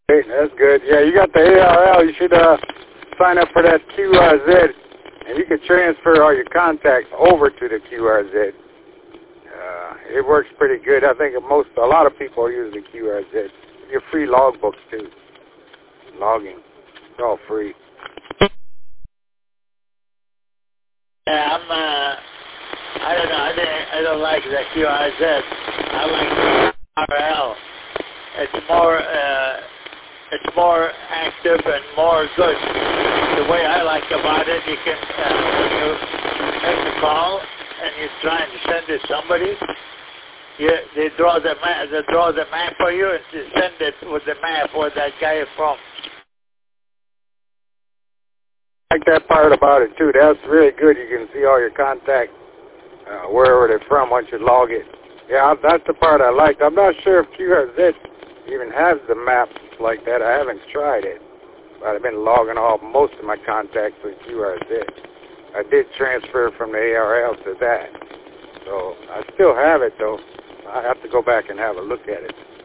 Hey, that's good. Yeah, you got the ARL. You should sign up for that QRZ, and you can transfer all your contacts over to the QRZ. It works pretty good. I think a lot of people are using the QRZ. Your free logbooks too. Logging, it's all free. Yeah, I don't know. I don't like the QRZ. I like the RL. It's more active and more good. The way I like about it, you can when you make a call and you're trying to send it to somebody, they draw the map for you and they send it with the map where that guy is from. I like that part about it too. That's really good. You can see all your contacts, wherever they're from once you log it. Yeah, that's the part I like. I'm not sure if QRZ even has the maps like that. I haven't tried it, but I've been logging most of my contacts with QRZ. I did transfer from the ARL to that, so I still have it though. I have to go back and have a look at it.